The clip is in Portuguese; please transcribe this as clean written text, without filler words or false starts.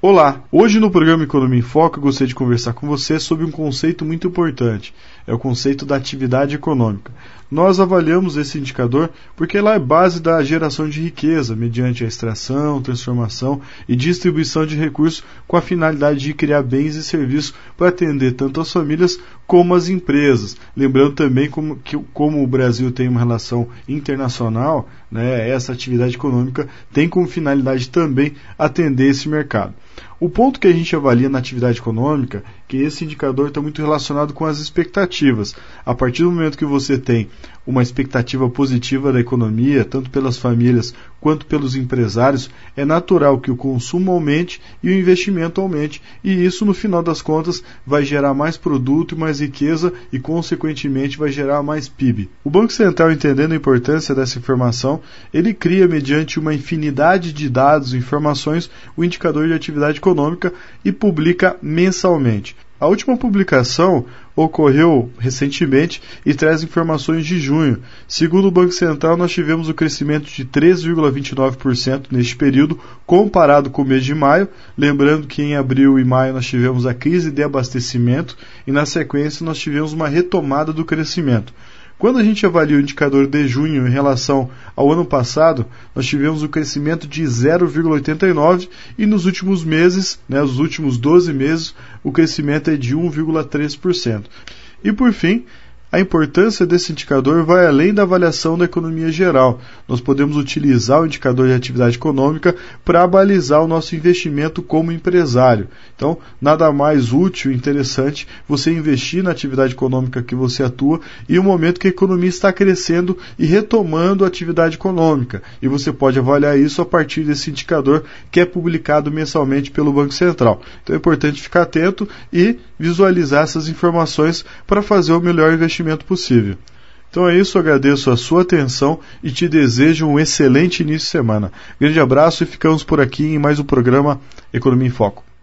Olá, hoje no programa Economia em Foco eu gostaria de conversar com você sobre um conceito muito importante, é o conceito da atividade econômica. Nós avaliamos esse indicador porque ela é base da geração de riqueza, mediante a extração, transformação e distribuição de recursos com a finalidade de criar bens e serviços para atender tanto as famílias como as empresas. Lembrando também como o Brasil tem uma relação internacional, essa atividade econômica tem como finalidade também atender esse mercado. O ponto que a gente avalia na atividade econômica, que esse indicador está muito relacionado com as expectativas. A partir do momento que você tem uma expectativa positiva da economia, tanto pelas famílias quanto pelos empresários, é natural que o consumo aumente e o investimento aumente, e isso no final das contas vai gerar mais produto e mais riqueza e consequentemente vai gerar mais PIB. O Banco Central, entendendo a importância dessa informação, ele cria mediante uma infinidade de dados e informações o indicador de atividade econômica e publica mensalmente. A última publicação ocorreu recentemente e traz informações de junho. Segundo o Banco Central, nós tivemos o crescimento de 3,29% neste período, comparado com o mês de maio. Lembrando que em abril e maio nós tivemos a crise de abastecimento e na sequência nós tivemos uma retomada do crescimento. Quando a gente avalia o indicador de junho em relação ao ano passado, nós tivemos um crescimento de 0,89% e nos últimos meses, os últimos 12 meses, o crescimento é de 1,3%. E por fim, a importância desse indicador vai além da avaliação da economia geral. Nós podemos utilizar o indicador de atividade econômica para balizar o nosso investimento como empresário. Então, nada mais útil e interessante você investir na atividade econômica que você atua e no momento que a economia está crescendo e retomando a atividade econômica. E você pode avaliar isso a partir desse indicador que é publicado mensalmente pelo Banco Central. Então é importante ficar atento e visualizar essas informações para fazer o melhor investimento possível. Então é isso, agradeço a sua atenção e te desejo um excelente início de semana. Grande abraço e ficamos por aqui em mais um programa Economia em Foco.